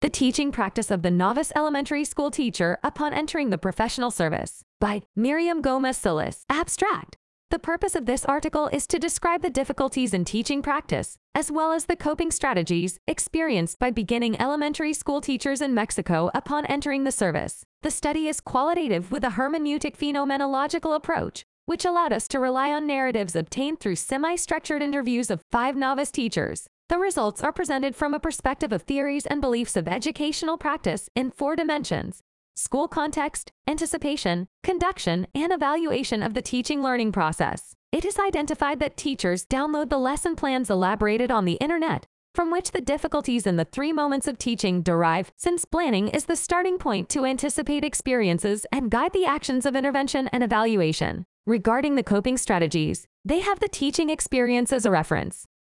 The Teaching Practice of the Novice Elementary School Teacher Upon Entering the Professional Service by Miriam Gomez Solis. Abstract. The purpose of this article is to describe the difficulties in teaching practice, as well as the coping strategies experienced by beginning elementary school teachers in Mexico upon entering the service. The study is qualitative with a hermeneutic phenomenological approach, which allowed us to rely on narratives obtained through semi-structured interviews of 5 novice teachers. The results are presented from a perspective of theories and beliefs of educational practice in 4 dimensions: school context, anticipation, conduction, and evaluation of the teaching-learning process. It is identified that teachers download the lesson plans elaborated on the internet, from which the difficulties in the 3 moments of teaching derive, since planning is the starting point to anticipate experiences and guide the actions of intervention and evaluation. Regarding the coping strategies, they have the teaching experience as a reference.